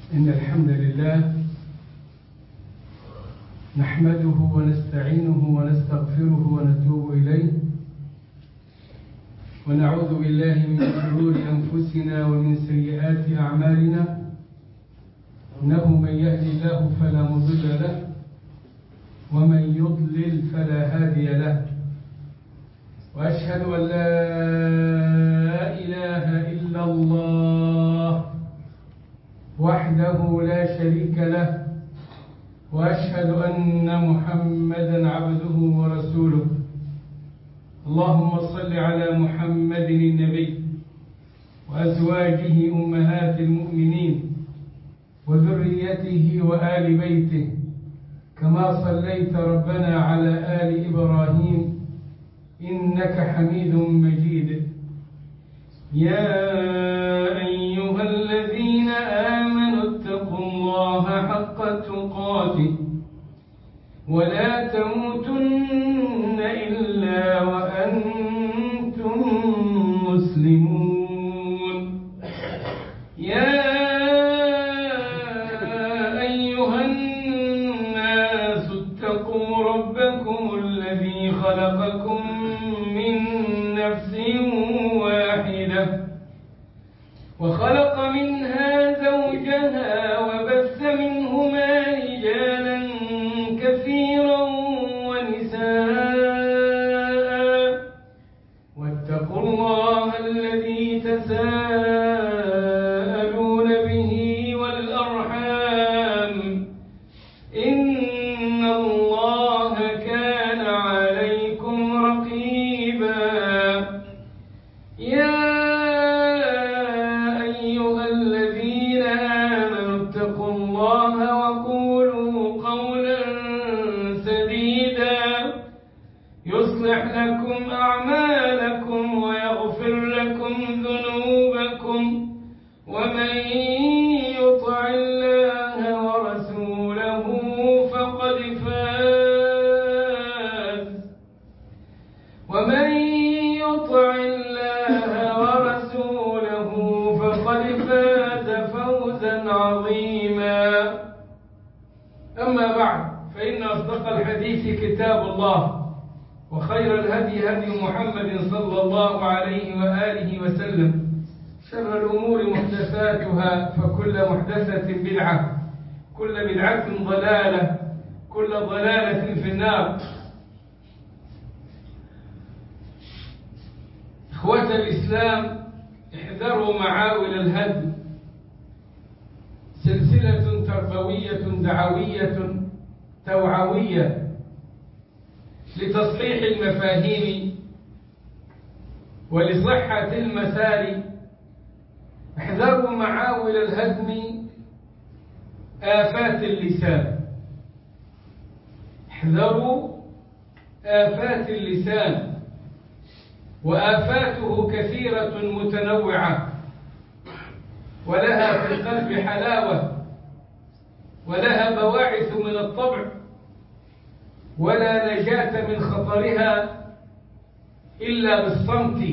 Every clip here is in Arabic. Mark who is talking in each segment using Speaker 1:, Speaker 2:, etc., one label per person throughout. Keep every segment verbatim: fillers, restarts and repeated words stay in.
Speaker 1: إن الحمد لله نحمده ونستعينه ونستغفره ونتوب إليه، ونعوذ بالله من شرور أنفسنا ومن سيئات أعمالنا. إنه من يهد الله فلا مضل له، ومن يضلل فلا هادي له. وأشهد أن لا إله إلا الله وحده لا شريك له، وأشهد أن محمدا عبده ورسوله. اللهم صل على محمد النبي وأزواجه أمهات المؤمنين وذريته وآل بيته، كما صليت ربنا على آل إبراهيم إنك حميد مجيد. يا أيها الذين آمنوا اتقوا الله حق تقاته ولا تموتن إلا وأنتم مسلمون. يا أيها الناس اتقوا ربكم الذي خلقكم من نفس واحدة وخلق منها زوجها وبث منهما رجالا كثيرا ونساء، واتقوا الله الذي تساءلون به والأرحام، إن الله كان عليكم رقيبا. يا أيها الذين آمنوا اتقوا الله وقولوا قولا سديدا يصلح لكم أعمالكم ويغفر لكم ذنوبكم، ومن يطع الله ورسوله فقد فاز ومن يطع الله ورسوله فقد فاز فوزا عظيما. أما بعد، فإن أصدق الحديث كتاب الله، وخير الهدي هدي محمد صلى الله عليه وآله وسلم، شر الأمور محدثاتها، فكل محدثة بدعة، كل بدعة ضلالة، كل ضلالة في النار. إخوة الإسلام، احذروا معاول الهدم، سلسلة تربوية دعوية توعوية لتصحيح المفاهيم ولصحة المسار. احذروا معاول الهدم، آفات اللسان. احذروا آفات اللسان، وآفاته كثيرة متنوعة، ولها في القلب حلاوة، ولها بواعث من الطبع، ولا نجاة من خطرها إلا بالصمت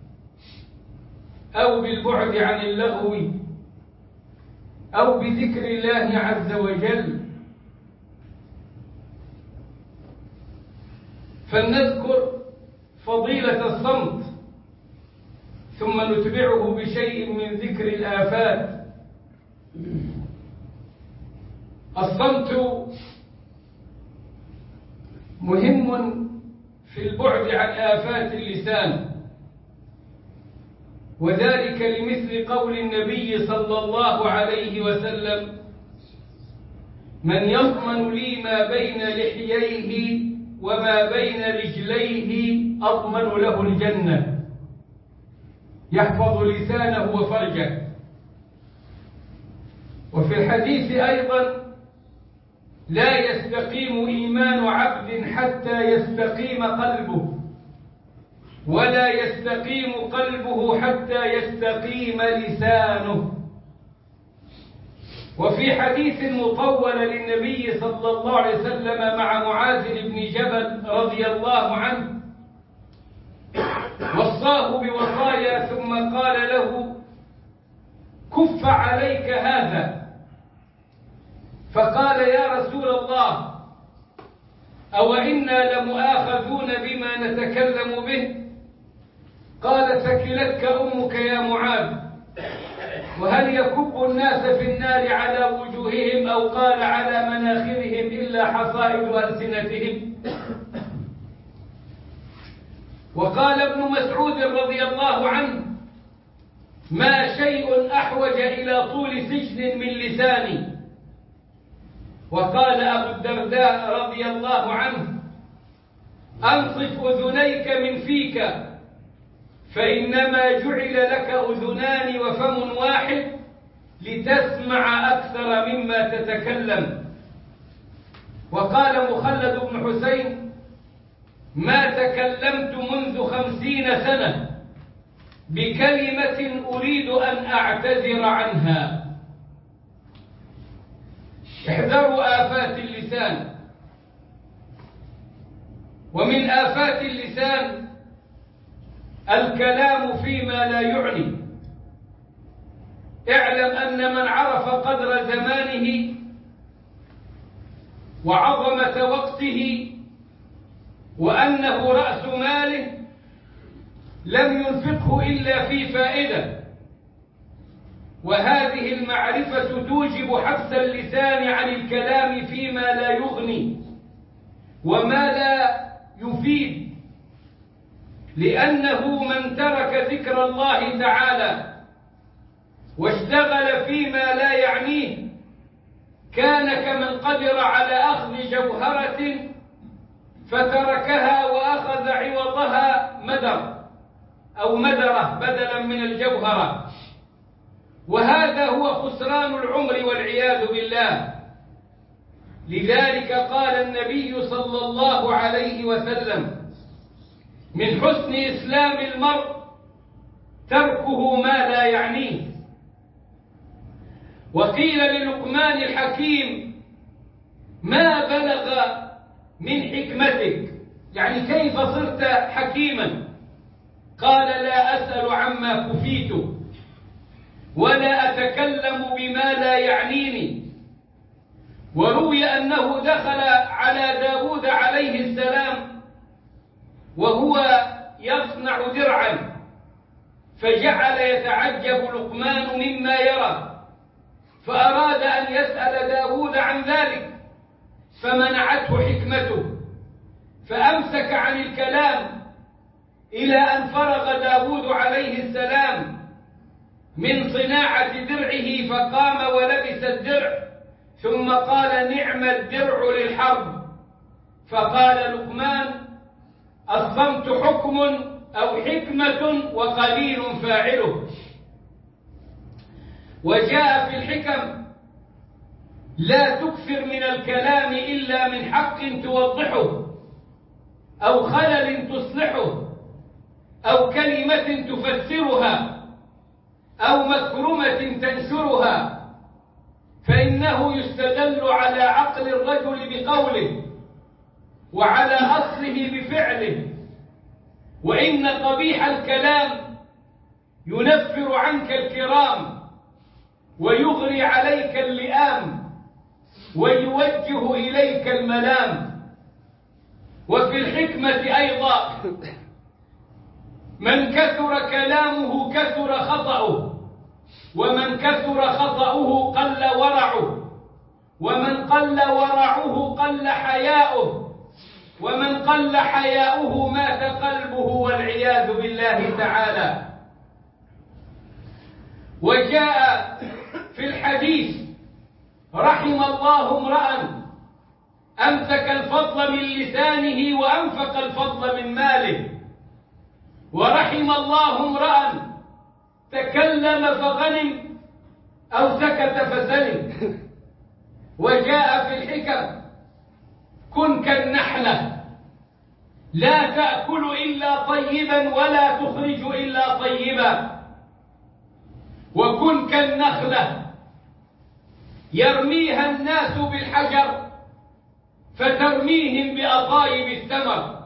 Speaker 1: أو بالبعد عن اللغو أو بذكر الله عز وجل. فلنذكر فضيلة الصمت، ثم نتبعه بشيء من ذكر الآفات. الصمت مهم في البعد عن آفات اللسان، وذلك لمثل قول النبي صلى الله عليه وسلم: من يضمن لي ما بين لحييه وما بين رجليه أضمن له الجنة. يحفظ لسانه وفرجه. وفي الحديث أيضا: لا يستقيم إيمان عبد حتى يستقيم قلبه، ولا يستقيم قلبه حتى يستقيم لسانه. وفي حديث مطول للنبي صلى الله عليه وسلم مع معاذ بن جبل رضي الله عنه، وصاه بوصايا ثم قال له: كف عليك هذا،
Speaker 2: يا رسول الله أو إنا لمؤاخذون بما نتكلم به؟ قال ثكلتك أمك يا معاذ، وهل يكب الناس في النار على وجوههم أو قال على مناخرهم إلا حصائد ألسنتهم؟ وقال ابن مسعود رضي الله عنه: ما شيء أحوج إلى طول سجن من لساني. وقال أبو الدرداء رضي الله عنه: أنصف أذنيك من فيك، فإنما جعل لك أذنان وفم واحد لتسمع أكثر مما تتكلم. وقال مخلد بن حسين: ما تكلمت منذ خمسين سنة بكلمة أريد أن أعتذر عنها. احذروا آفات اللسان. ومن آفات اللسان الكلام فيما لا يعني. اعلم أن من عرف قدر زمانه وعظمة وقته وأنه رأس ماله لم ينفقه إلا في فائدة، وهذه المعرفة توجب حبس اللسان عن الكلام فيما لا يغني وما لا يفيد، لأنه من ترك ذكر الله تعالى واشتغل فيما لا يعنيه كان كمن قدر على أخذ جوهرة فتركها وأخذ عوضها مدر أو مدرة بدلا من الجوهرة، وهذا هو خسران العمر والعياذ بالله. لذلك قال النبي صلى الله عليه وسلم: من حسن إسلام المرء تركه ما لا يعنيه. وقيل للقمان الحكيم: ما بلغ من حكمتك، يعني كيف صرت حكيما؟ قال: لا أسأل عما كفيت ولا أتكلم بما لا يعنيني. وروي أنه دخل على داود عليه السلام وهو يصنع درعا، فجعل يتعجب لقمان مما يرى، فأراد أن يسأل داود عن ذلك فمنعته حكمته، فأمسك عن الكلام إلى أن فرغ داود عليه السلام من صناعة درعه فقام ولبس الدرع، ثم قال: نعم الدرع للحرب. فقال لقمان: الصمت حكم أو حكمة وقليل فاعله. وجاء في الحكم: لا تكثر من الكلام إلا من حق توضحه أو خلل تصلحه أو كلمة تفسرها أو مكرمة تنشرها، فإنه يستدل على عقل الرجل بقوله وعلى أصله بفعله، وإن قبيح الكلام ينفر عنك الكرام ويغري عليك اللئام ويوجه إليك الملام. وفي الحكمة أيضا: من كثر كلامه كثر خطأه، ومن كثر خطأه قل ورعه، ومن قل ورعه قل حياؤه، ومن قل حياؤه مات قلبه والعياذ بالله تعالى. وجاء في الحديث: رحم الله امرأ أمسك الفضل من لسانه وأنفق الفضل من ماله، ورحم الله امرأ تكلم فغنم أو سكت فسلم. وجاء في الحكم: كن كالنحلة لا تأكل إلا طيبا ولا تخرج إلا طيبا، وكن كالنخلة يرميها الناس بالحجر فترميهم بأطايب الثمر،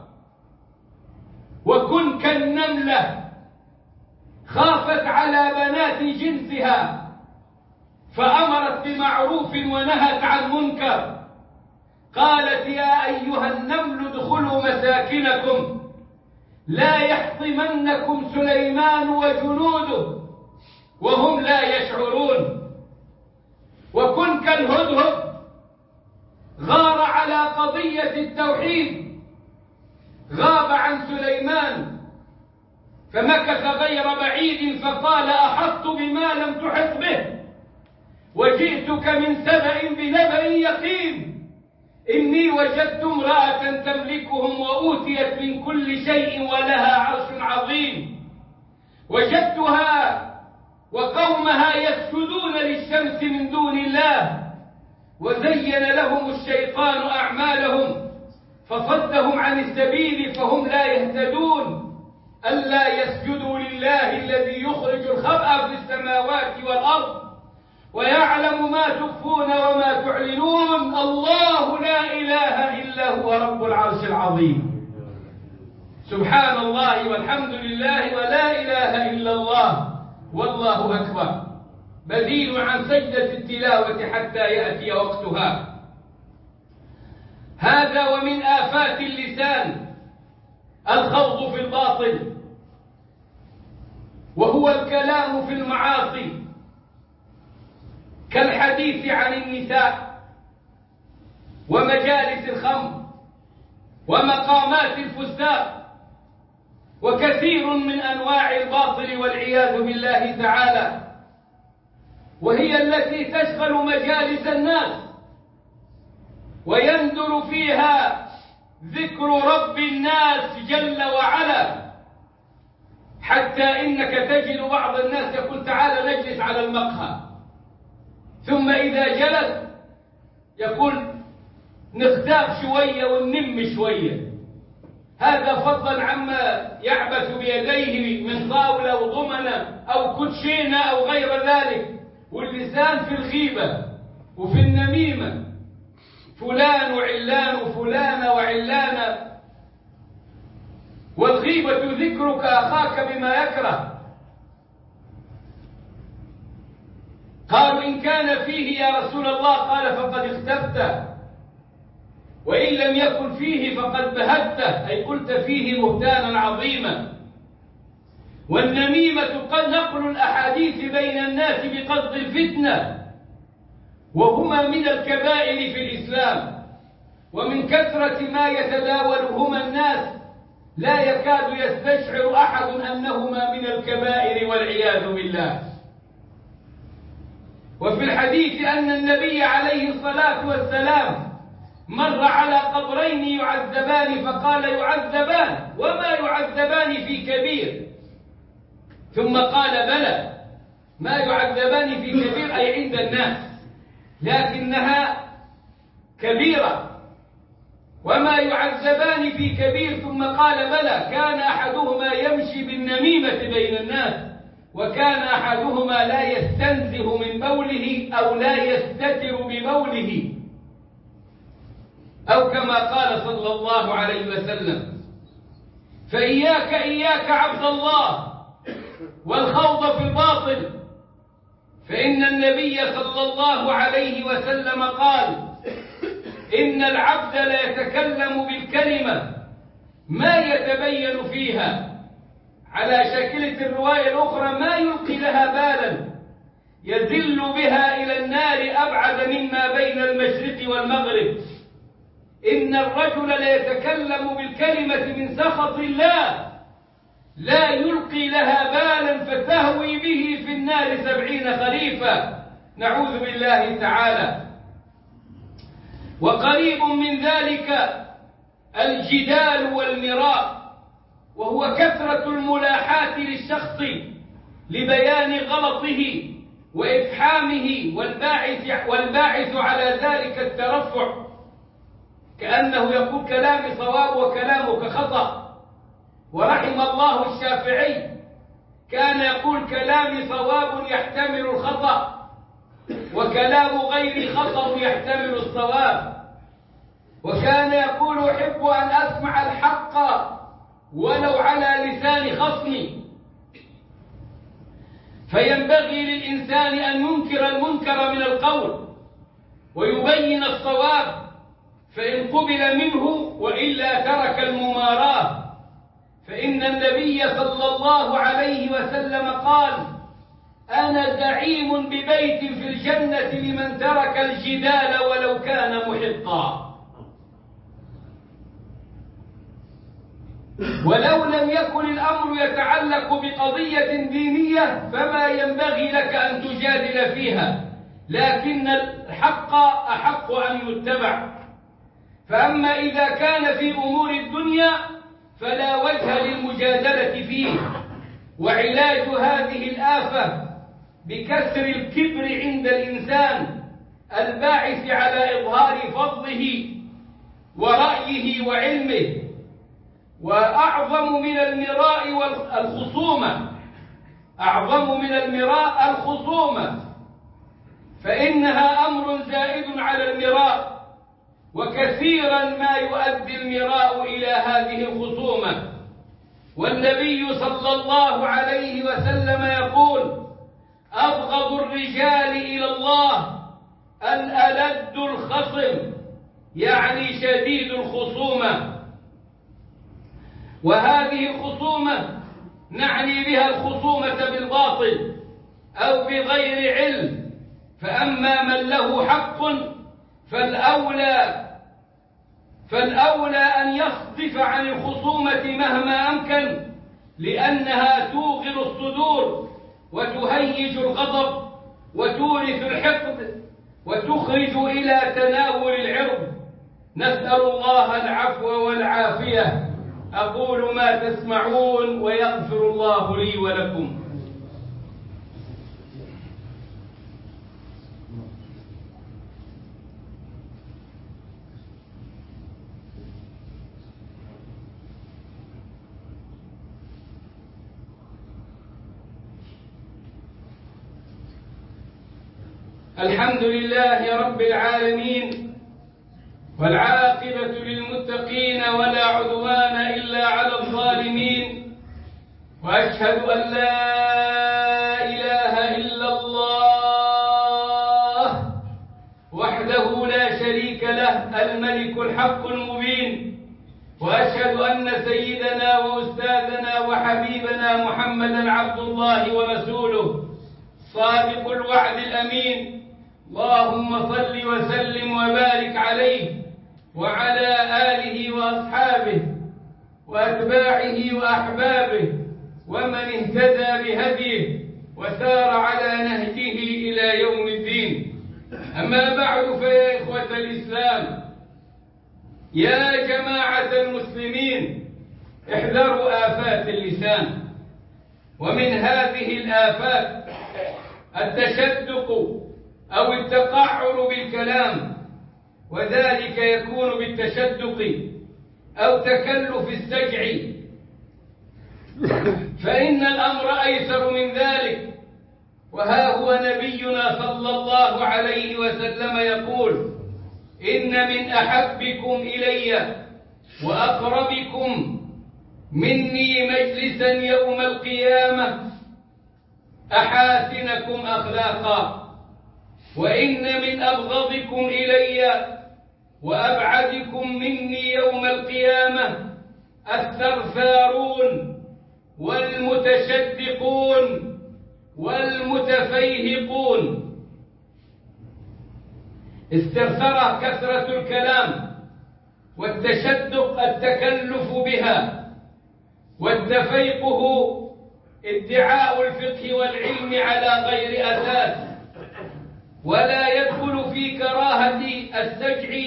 Speaker 2: وكن كالنملة خافت على بنات جنسها فأمرت بمعروف ونهت عن منكر. قالت يا أيها النمل ادخلوا مساكنكم لا يحطمنكم سليمان وجنوده وهم لا يشعرون. وكن كالهدهد غار على قضية التوحيد، غاب عن سليمان فمكث غير بعيد فقال أحطت بما لم تحط به وجئتك من سبأ بنبأ يقين إني وجدت امرأة تملكهم وأوتيت من كل شيء ولها عرش عظيم وجدتها وقومها يسجدون للشمس من دون الله وزين لهم الشيطان أعمالهم فصدهم عن السبيل فهم لا يهتدون ألا يسجدوا لله الذي يخرج الخبأ في السماوات والأرض ويعلم ما تخفون وما تعلنون الله لا إله إلا هو رب العرش العظيم. سبحان الله والحمد لله ولا إله إلا الله والله أكبر. بديل عن سجدة التلاوة حتى يأتي وقتها. هذا ومن آفات اللسان الخوض في الباطل وهو الكلام في المعاصي كالحديث عن النساء ومجالس الخمر ومقامات الفساق وكثير من أنواع الباطل والعياذ بالله تعالى، وهي التي تشغل مجالس الناس ويندر فيها ذكر رب الناس جل وعلا، حتى إنك تجد بعض الناس يقول تعال نجلس على المقهى، ثم إذا جلس يقول نختاف شوية وننم شوية. هذا فضلا عما يعبث بيديه من طاولة أو ضمنة أو كوتشينة أو غير ذلك. واللسان في الغيبة وفي النميمة، فلان وعلان وفلانة وعلانة. والغيبة ذكرك أخاك بما يكره. قالوا إن كان فيه يا رسول الله قال فقد اختبت، وإن لم يكن فيه فقد بهته، أي قلت فيه بهتانا عظيما. والنميمة قد نقل الأحاديث بين الناس بقصد الفتنة، وهما من الكبائر في الإسلام، ومن كثرة ما يتداولهما الناس لا يكاد يستشعر أحد أنهما من الكبائر والعياذ بالله. وفي الحديث أن النبي عليه الصلاة والسلام مر على قبرين يعذبان فقال يعذبان وما يعذبان في كبير، ثم قال بلى ما يعذبان في كبير أي عند الناس لكنها كبيرة، وما يعذبان في كبير، ثم قال بلى كان أحدهما يمشي بالنميمة بين الناس وكان أحدهما لا يستنزه من بوله أو لا يستتر ببوله، أو كما قال صلى الله عليه وسلم. فإياك إياك عبد الله والخوض في الباطل، فإن النبي صلى الله عليه وسلم قال إن العبد لا يتكلم بالكلمة ما يتبين فيها، على شاكلة الرواية الأخرى ما يلقي لها بالا، يزل بها إلى النار أبعد مما بين المشرق والمغرب. إن الرجل لا يتكلم بالكلمة من سخط الله لا يلقي لها بالا فتهوي به في النار سبعين خريفا، نعوذ بالله تعالى. وقريب من ذلك الجدال والمراء، وهو كثرة الملاحات للشخص لبيان غلطه وإفحامه، والباعث, والباعث على ذلك الترفع، كأنه يقول كلامي صواب وكلامك خطأ. ورحم الله الشافعي كان يقول كلامي صواب يحتمل الخطأ وكلام غيري خطأ يحتمل الصواب. وكان يقول أحب أن أسمع الحق ولو على لسان خصمي. فينبغي للإنسان أن ينكر المنكر من القول ويبين الصواب، فإن قبل منه وإلا ترك المماراة. فإن النبي صلى الله عليه وسلم قال: أنا زعيم ببيت في الجنة لمن ترك الجدال ولو كان محقا. ولو لم يكن الأمر يتعلق بقضية دينية فما ينبغي لك أن تجادل فيها، لكن الحق أحق أن يتبع. فأما إذا كان في أمور الدنيا فلا وجه للمجادلة فيه. وعلاج هذه الآفة بكسر الكبر عند الإنسان الباعث على إظهار فضله ورأيه وعلمه. وأعظم من المراء والخصومة أعظم من المراء الخصومة، فإنها أمر زائد على المراء، وكثيرا ما يؤدي المراء إلى هذه الخصومة. والنبي صلى الله عليه وسلم يقول: أبغض الرجال إلى الله الألد الخصم، يعني شديد الخصومة. وهذه الخصومة نعني بها الخصومة بالباطل أو بغير علم. فأما من له حق فالأولى فالأولى أن يصدف عن الخصومة مهما أمكن، لأنها توغر الصدور وتهيج الغضب وتورث الحقد وتخرج إلى تناول العرض. نسأل الله العفو والعافية. أقول ما تسمعون ويغفر الله لي ولكم. الحمد لله رب العالمين، والعاقبة للمتقين ولا عدوان إلا على الظالمين، وأشهد أن لا إله إلا الله وحده لا شريك له الملك الحق المبين، وأشهد أن سيدنا وأستاذنا وحبيبنا محمدا عبد الله ورسوله صادق الوعد الأمين. اللهم صل وسلم وبارك عليه وعلى آله وأصحابه وأتباعه وأحبابه ومن اهتدى بهديه وسار على نهجه إلى يوم الدين. أما بعد، فيا إخوة الإسلام، يا جماعة المسلمين، احذروا آفات اللسان. ومن هذه الآفات التشدق أو التقعر بالكلام، وذلك يكون بالتشدق أو تكلف السجع، فإن الأمر أيسر من ذلك. وها هو نبينا صلى الله عليه وسلم يقول: إن من أحبكم إلي وأقربكم مني مجلسا يوم القيامة أحاسنكم أخلاقا، وإن من أبغضكم إلي وأبعدكم مني يوم القيامة الثرثارون والمتشدقون والمتفيهقون. الثرثرة كثرة الكلام، والتشدق التكلف بها، والتفيقه ادعاء الفقه والعلم على غير أساس. ولا يدخل في كراهة السجع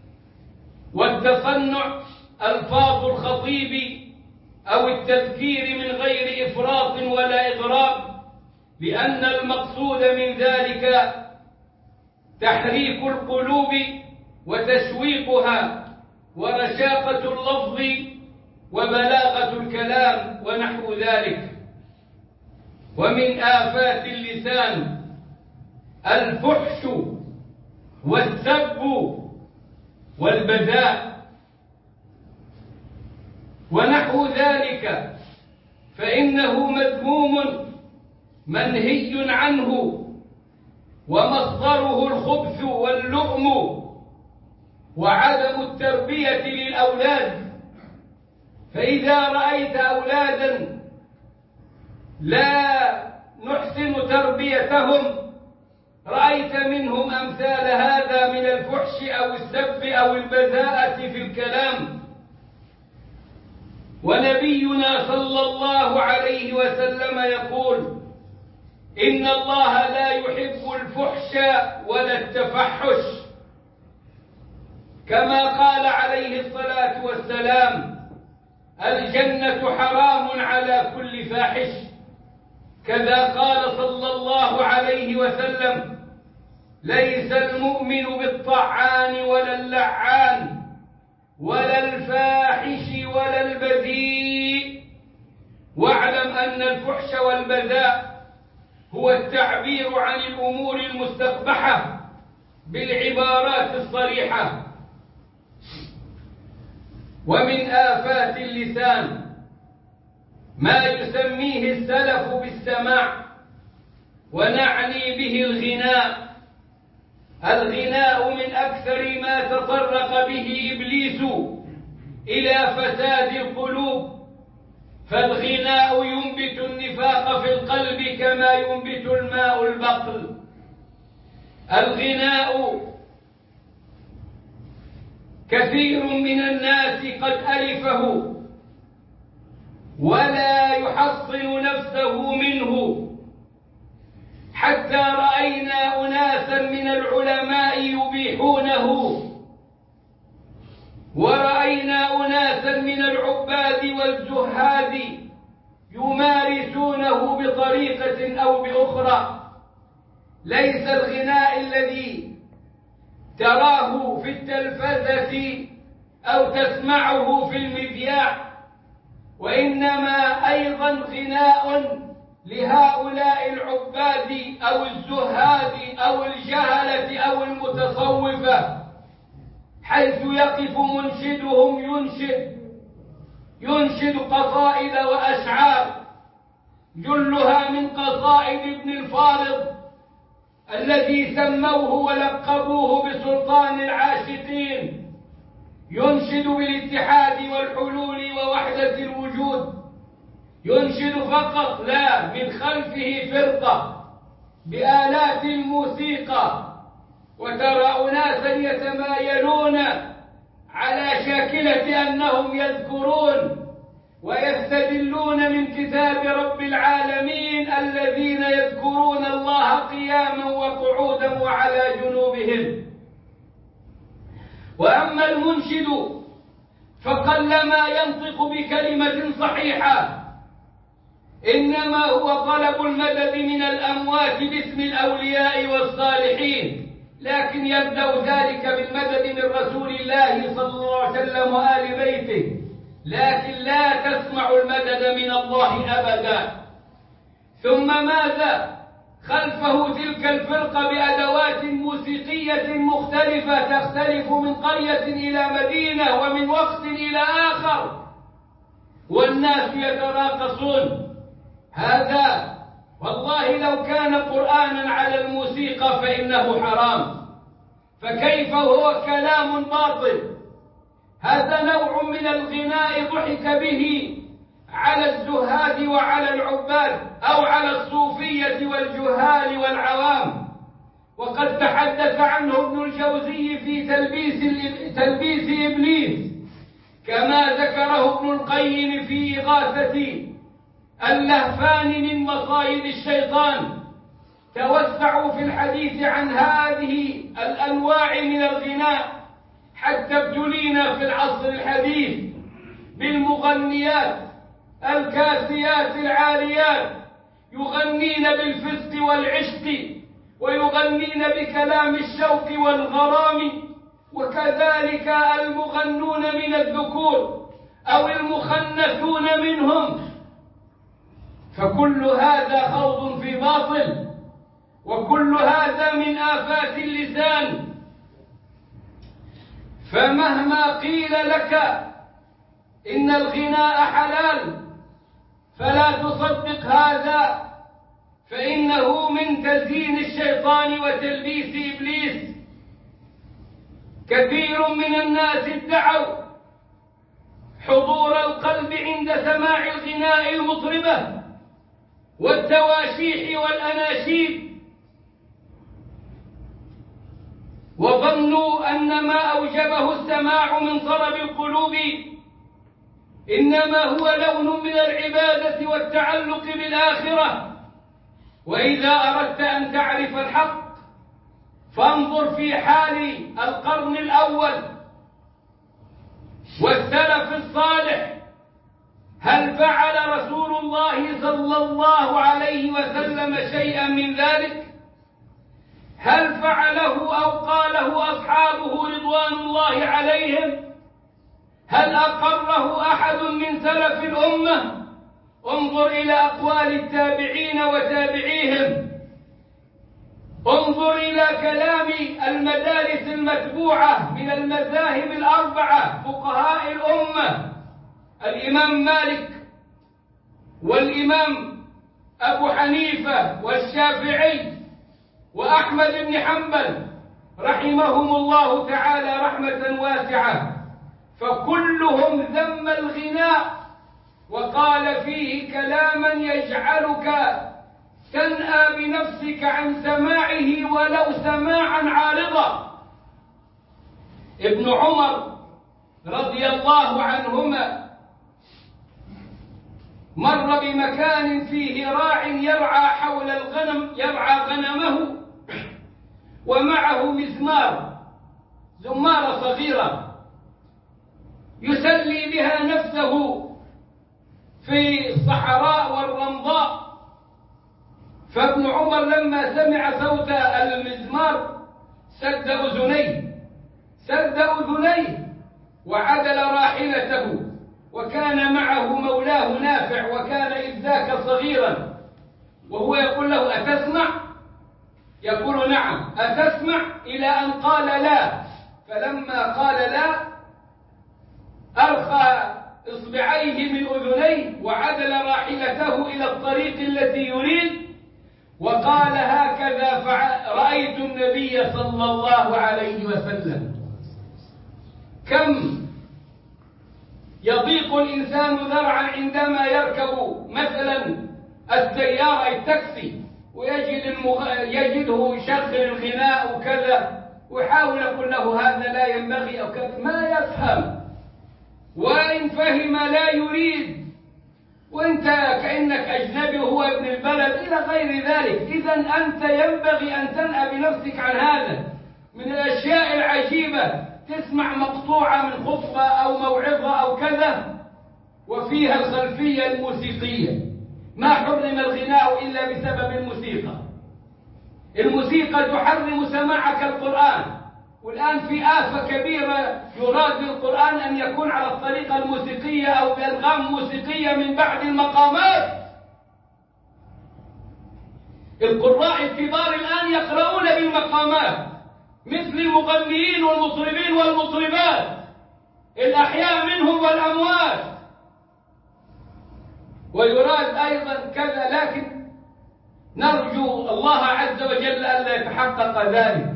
Speaker 2: والتصنع ألفاظ الخطيب أو التذكير من غير إفراط ولا إغراب، لأن المقصود من ذلك تحريك القلوب وتشويقها ورشاقة اللفظ وبلاغة الكلام ونحو ذلك. ومن آفات اللسان الفحش والسب والبذاء ونحو ذلك، فإنه مذموم منهي عنه ومصدره الخبث واللؤم وعدم التربية للأولاد. فإذا رأيت أولادا لا نحسن تربيتهم رأيت منهم أمثال هذا من الفحش أو السب أو البذاءة في الكلام. ونبينا صلى الله عليه وسلم يقول: إن الله لا يحب الفحش ولا التفحش، كما قال عليه الصلاة والسلام: الجنة حرام على كل فاحش. كذا قال صلى الله عليه وسلم: ليس المؤمن بالطعان ولا اللعان ولا الفاحش ولا البذيء. واعلم أن الفحش والبذاء هو التعبير عن الأمور المستقبحة بالعبارات الصريحة. ومن آفات اللسان ما يسميه السلف بالسماع، ونعني به الغناء. الغناء من أكثر ما تطرق به إبليس إلى فساد القلوب، فالغناء ينبت النفاق في القلب كما ينبت الماء البقل. الغناء كثير من الناس قد ألفه ولا يحصن نفسه منه، حتى رأينا أناسا من العلماء يبيحونه، ورأينا أناسا من العباد والزهاد يمارسونه بطريقة أو بأخرى. ليس الغناء الذي تراه في التلفزة أو تسمعه في المذياع، وإنما أيضا غناء لهؤلاء العباد أو الزهاد أو الجهلة أو المتصوفة، حيث يقف منشدهم ينشد ينشد قصائد وأشعار جلها من قصائد ابن الفارض الذي سموه ولقبوه بسلطان العاشقين، ينشد بالاتحاد والحلول ووحدة الوجود. ينشد فقط، لا، من خلفه فرقة بآلات الموسيقى، وترى أناسا يتمايلون على شاكلة أنهم يذكرون ويستدلون من كتاب رب العالمين الذين يذكرون الله قياما وقعودا وعلى جنوبهم. وأما المنشد فقلما ينطق بكلمة صحيحة، إنما هو طلب المدد من الأموات باسم الأولياء والصالحين، لكن يبدأ ذلك بالمدد من رسول الله صلى الله عليه وسلم وآل بيته، لكن لا تسمع المدد من الله أبدا. ثم ماذا؟ خلفه تلك الفرقة بأدوات موسيقية مختلفة تختلف من قرية إلى مدينة ومن وقت إلى آخر، والناس يتراقصون. هذا والله لو كان قرآنا على الموسيقى فإنه حرام، فكيف هو كلام باطل؟ هذا نوع من الغناء ضحك به على الزهاد وعلى العباد أو على الصوفية والجهال والعوام. وقد تحدث عنه ابن الجوزي في تلبيس, تلبيس إبليس، كما ذكره ابن القيم في إغاثة اللهفان من مصائد الشيطان. توسعوا في الحديث عن هذه الأنواع من الغناء، حتى ابتلينا في العصر الحديث بالمغنيات الكاسيات العاريات، يغنين بالفسق والعشق ويغنين بكلام الشوق والغرام، وكذلك المغنون من الذكور أو المخنثون منهم. فكل هذا خوض في باطل، وكل هذا من آفات اللسان. فمهما قيل لك إن الغناء حلال فلا تصدق هذا، فإن من تزيين الشيطان وتلبيس إبليس. كثير من الناس ادعوا حضور القلب عند سماع الغناء المطربة والتواشيح والأناشيد، وظنوا أن ما أوجبه السماع من طرب القلوب إنما هو لون من العبادة والتعلق بالآخرة. وإذا أردت أن تعرف الحق فانظر في حال القرن الأول والسلف الصالح، هل فعل رسول الله صلى الله عليه وسلم شيئا من ذلك؟ هل فعله أو قاله أصحابه رضوان الله عليهم؟ هل أقره أحد من سلف الأمة؟ انظر إلى أقوال التابعين وتابعيهم، انظر إلى كلام المدارس المتبوعة من المذاهب الأربعة فقهاء الأمة، الإمام مالك والإمام أبو حنيفة والشافعي وأحمد بن حنبل رحمهم الله تعالى رحمة واسعة، فكلهم ذم الغناء وقال فيه كلاما يجعلك تنأى بنفسك عن سماعه ولو سماعا عارضا. ابن عمر رضي الله عنهما مر بمكان فيه راع يرعى حول الغنم يرعى غنمه ومعه مزمار زمارة صغيرة يسلي بها نفسه في الصحراء والرمضاء. فابن عمر لما سمع صوت المزمار سد أذنيه سد أذنيه وعدل راحلته، وكان معه مولاه نافع وكان إذ ذاك صغيرا، وهو يقول له أتسمع؟ يقول نعم. أتسمع؟ إلى أن قال لا، فلما قال لا أرخى إصبعيه من أذنيه وعدل راحلته إلى الطريق التي يريد وقال هكذا رأيت النبي صلى الله عليه وسلم. كم يضيق الإنسان ذرعا عندما يركب مثلا السيارة التاكسي ويجد المغ... يجده يشغل الغناء وكذا، ويحاول يقول له هذا لا ينبغي أو كذا، ما يفهم، وإن فهم لا يريد، وانت كأنك أجنبي وهو ابن البلد إلى غير ذلك. إذا أنت ينبغي أن تنأى بنفسك عن هذا. من الأشياء العجيبة تسمع مقطوعة من خطبة أو موعظة أو كذا وفيها الخلفية الموسيقية. ما حرم الغناء إلا بسبب الموسيقى. الموسيقى تحرم سماعك القرآن، والآن في آفة كبيرة يراد بالقرآن أن يكون على الطريقة الموسيقية أو بألغام موسيقية من بعد المقامات. القراء الكبار الآن يقرؤون بالمقامات مثل المغنيين والمطربين والمطربات، الأحياء منهم والأموات، ويراد أيضا كذا، لكن نرجو الله عز وجل ألا يتحقق ذلك.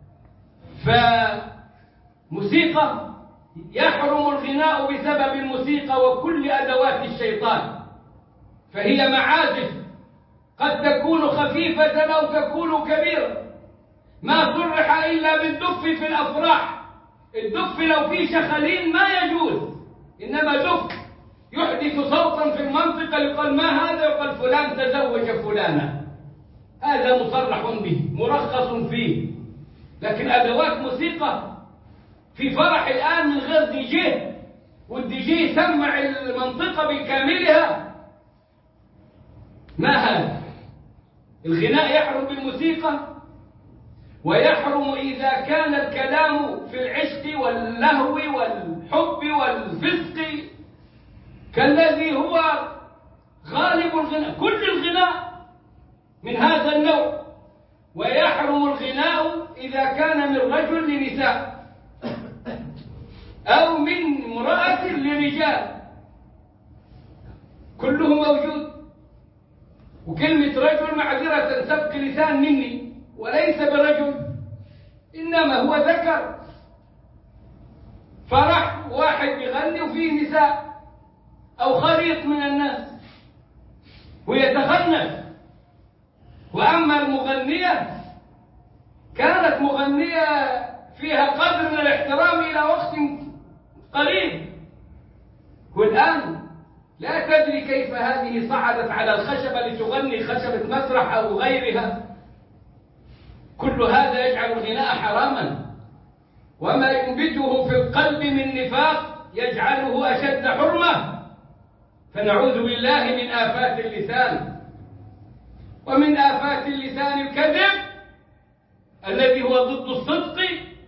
Speaker 2: فموسيقى يحرم الغناء بسبب الموسيقى وكل أدوات الشيطان، فهي معازف قد تكون خفيفة أو تكون كبيرة. ما صرح إلا بالدف في الأفراح. الدف لو فيه شخلين ما يجوز، إنما دف يحدث صوتا في المنطقة يقال ما هذا، يقال فلان تزوج فلانا، هذا مصرح به مرخص فيه. لكن أدوات موسيقى في فرح الآن من غير دي جي، والدي جي يسمع المنطقة بكاملها، ما هذا؟ الغناء يحرم بالموسيقى، ويحرم إذا كان الكلام في العشق واللهو والحب والفسق كالذي هو غالب الغناء، كل الغناء من هذا النوع. ويحرم الغناء إذا كان من رجل لنساء أو من امرأة لرجال، كله موجود. وكلمة رجل معذرة سبق لسان إنسان مني وليس برجل، إنما هو ذكر. فرح واحد يغني وفيه نساء أو خليط من الناس ويتخنث. وأما المغنية كانت مغنية فيها قدر من الاحترام إلى وقت قريب، والآن لا تدري كيف هذه صعدت على الخشبة لتغني، خشبة مسرح أو غيرها. كل هذا يجعل الغناء حراما، وما ينبته في القلب من نفاق يجعله أشد حرمة. فنعوذ بالله من آفات اللسان. ومن آفات اللسان الكذب الذي هو ضد الصدق،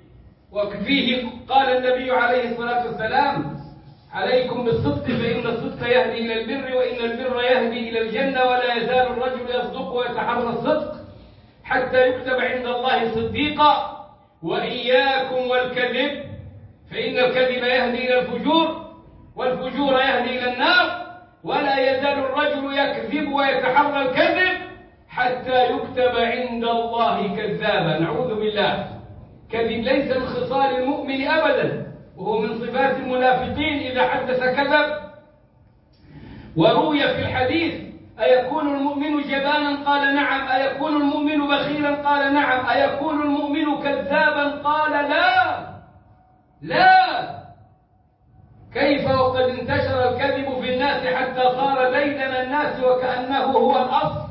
Speaker 2: وفيه قال النبي عليه الصلاة والسلام: عليكم بالصدق فإن الصدق يهدي إلى البر، وإن البر يهدي إلى الجنة، ولا يزال الرجل يصدق ويتحرى الصدق حتى يكتب عند الله صديقا. وإياكم والكذب فإن الكذب يهدي إلى الفجور، والفجور يهدي إلى النار، ولا يزال الرجل يكذب ويتحرى الكذب حتى يكتب عند الله كذابا. نعوذ بالله. كذب ليس من خصال المؤمن أبدا، وهو من صفات المنافقين، إذا حدث كذب. وروي في الحديث: أيكون المؤمن جبانا؟ قال نعم. أيكون المؤمن بخيلا؟ قال نعم. أيكون المؤمن كذابا؟ قال لا لا. كيف وقد انتشر الكذب في الناس حتى صار ديدن الناس وكأنه هو الأصل،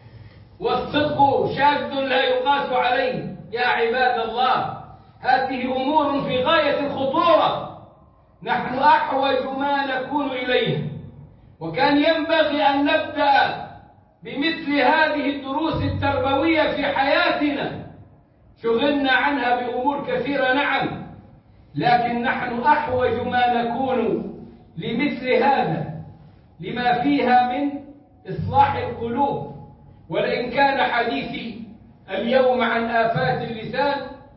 Speaker 2: والصدق شاذ لا يقاس عليه. يا عباد الله، هذه أمور في غاية الخطورة، نحن أحوج ما نكون إليه. وكان ينبغي أن نبدأ بمثل هذه الدروس التربوية في حياتنا. شغلنا عنها بأمور كثيرة نعم، لكن نحن أحوج ما نكون لمثل هذا، لما فيها من إصلاح القلوب. ولئن كان حديثي اليوم عن آفات اللسان،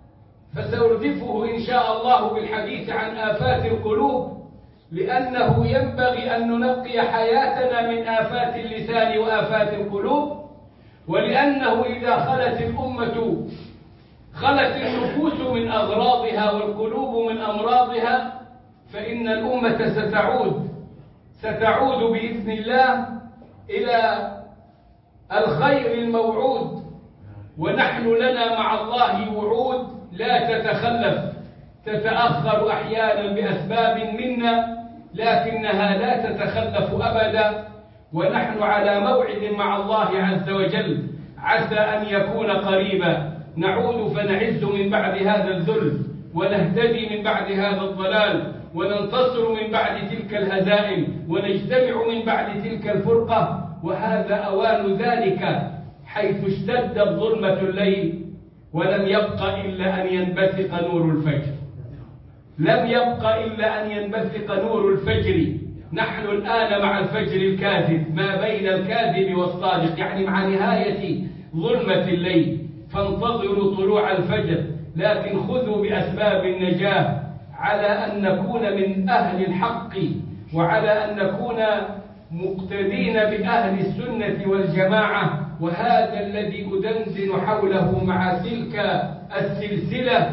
Speaker 2: فسأردفه إن شاء الله بالحديث عن آفات القلوب، لأنه ينبغي أن ننقي حياتنا من آفات اللسان وآفات القلوب. ولأنه إذا خلت الأمة خلت النفوس من أغراضها والقلوب من أمراضها، فإن الأمة ستعود ستعود بإذن الله إلى الخير الموعود. ونحن لنا مع الله وعود لا تتخلف، تتأخر أحيانا بأسباب منا، لكنها لا تتخلف أبدا. ونحن على موعد مع الله عز وجل، عسى أن يكون قريبا. نعود فنعز من بعد هذا الذل، ونهتدي من بعد هذا الضلال، وننتصر من بعد تلك الهزائم، ونجتمع من بعد تلك الفرقة. وهذا أوان ذلك، حيث اشتدت ظلمة الليل ولم يبق إلا أن ينبثق نور الفجر. لم يبق إلا أن ينبثق نور الفجر. نحن الآن مع الفجر الكاذب، ما بين الكاذب والصادق، يعني مع نهاية ظلمة الليل. فانتظروا طلوع الفجر، لكن خذوا بأسباب النجاة، على أن نكون من أهل الحق، وعلى أن نكون مقتدين بأهل السنة والجماعة. وهذا الذي أدندن حوله مع تلك السلسلة،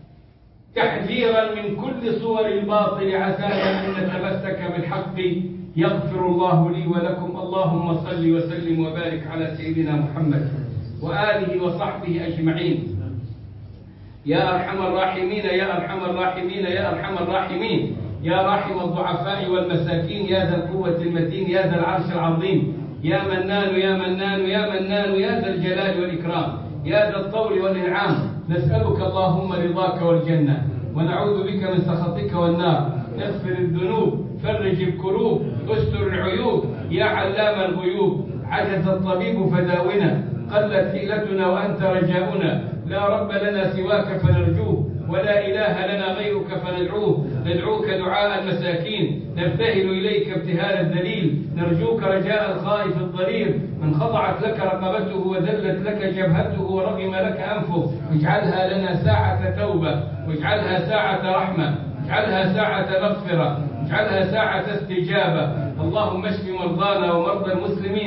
Speaker 2: تحذيرا من كل صور الباطل، عسى أن نتمسك بالحق. يغفر الله لي ولكم. اللهم صل وسلم وبارك على سيدنا محمد وآله وصحبه أجمعين. يا أرحم الراحمين يا أرحم الراحمين يا أرحم الراحمين، يا راحم الضعفاء والمساكين، يا ذا القوة المتين، يا ذا العرش العظيم، يا منان يا منان يا منان، يا ذا الجلال والإكرام، يا ذا الطول والإنعام. نسألك اللهم رضاك والجنة، ونعوذ بك من سخطك والنار. اغفر الذنوب، فرج الكروب، استر العيوب، يا علام الغيوب. عجز الطبيب فداونا، قلت حيلتنا وأنت رجاؤنا. لا رب لنا سواك فنرجوه، ولا إله لنا غيرك فندعوه. ندعوك دعاء المساكين، نبتهل إليك ابتهال الذليل، نرجوك رجاء الخائف الضرير، من خضعت لك رقبته وذلت لك جبهته ورغم لك أنفه. اجعلها لنا ساعة توبة، واجعلها ساعة رحمة، اجعلها ساعة مغفرة، اجعلها ساعة استجابة. اللهم اشف مرضانا ومرضى المسلمين،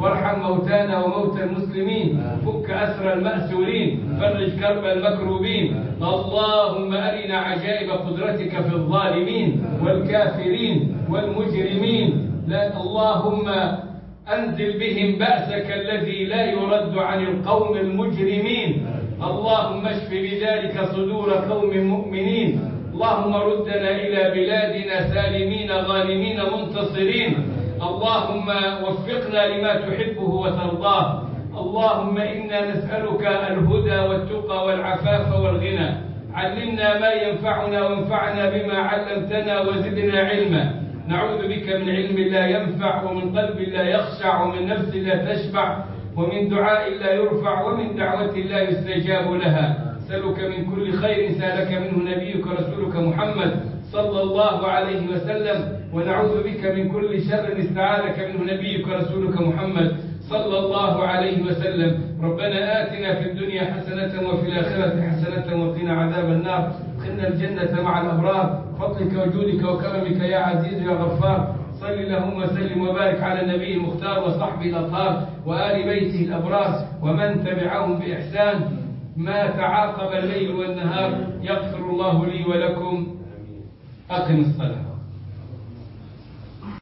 Speaker 2: وارحم موتانا وموتى المسلمين، فك أسر المأسورين، فرج كرب المكروبين. اللهم أرنا عجائب قدرتك في الظالمين والكافرين والمجرمين. لا اللهم أنزل بهم بأسك الذي لا يرد عن القوم المجرمين. اللهم اشف بذلك صدور قوم مؤمنين. اللهم ردنا إلى بلادنا سالمين غانمين منتصرين. اللهم وفقنا لما تحبه وترضاه. اللهم إنا نسألك الهدى والتقى والعفاف والغنى. علمنا ما ينفعنا وانفعنا بما علمتنا وزدنا علما. نعوذ بك من علم لا ينفع ومن قلب لا يخشع ومن نفس لا تشبع ومن دعاء لا يرفع ومن دعوة لا يستجاب لها. نسألك من كل خير سألك منه نبيك رسولك محمد صلى الله عليه وسلم، ونعوذ بك من كل شر استعاذك منه نبيك رسولك محمد صلى الله عليه وسلم. ربنا آتنا في الدنيا حسنة وفي الآخرة حسنة وقنا عذاب النار. ادخلنا الجنة مع الأبرار بفضلك وجودك وكرمك يا عزيز يا غفار. صل اللهم وسلم وبارك على النبي المختار وصحبه الأطهار وآل بيته الأبرار ومن تبعهم بإحسان ما تعاقب الليل والنهار. يغفر الله لي ولكم. أقم الصلاة.